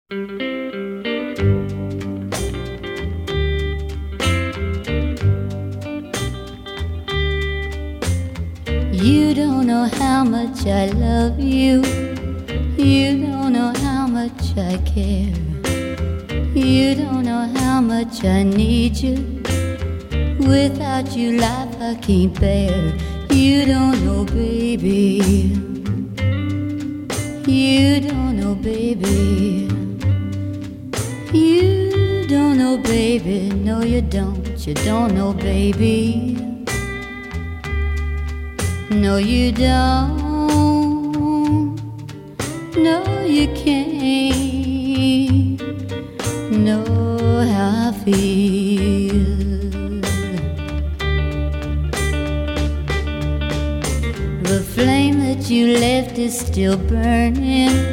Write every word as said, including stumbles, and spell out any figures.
You don't know how much I love you. You don't know how much I care. You don't know how much I need you. Without you, life I can't bear. You don't know, baby. You don't know, baby. You don't know, baby. No, you don't. You don't know, baby. No, you don't. No, you can't know how I feel. The flame that you left is still burning.